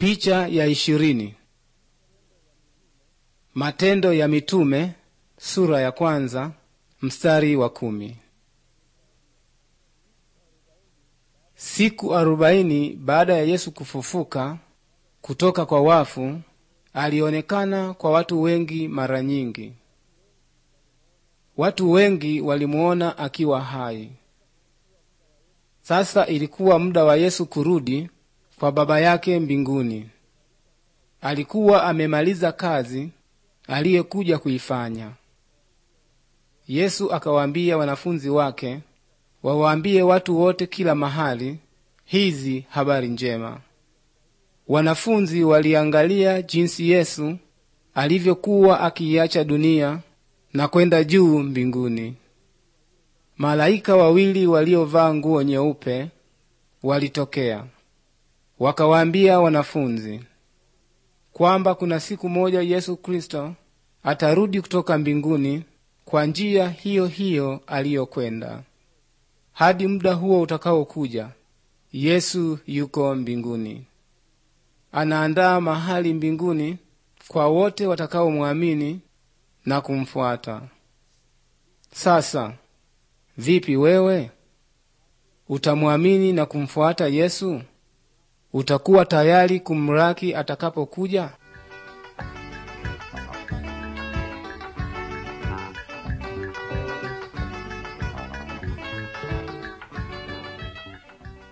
Picha ya 20. Matendo ya Mitume sura ya 1 mstari wa 10. Siku 40 baada ya Yesu kufufuka kutoka kwa wafu, alionekana kwa watu wengi mara nyingi. Watu wengi walimuona akiwa hai. Sasa ilikuwa muda wa Yesu kurudi kwa Baba yake mbinguni. Alikuwa amemaliza kazi aliyekuja kuifanya. Yesu akawaambia wanafunzi wake wawaambie watu wote kila mahali hizi habari njema. Wanafunzi waliangalia jinsi Yesu alivyokuwa akiiacha dunia na kwenda juu mbinguni. Malaika wawili waliovaa nguo nyeupe walitokea. Wakawaambia wanafunzi kwamba kuna siku moja Yesu Kristo atarudi kutoka mbinguni kwa njia hiyo hiyo aliyokwenda. Hadi muda huo utakaokuja, Yesu yuko mbinguni. Anaandaa mahali mbinguni kwa wote watakaomwamini na kumfuata. Sasa, vipi wewe? Utamwamini na kumfuata Yesu? Utakuwa tayari kumlaki atakapokuja?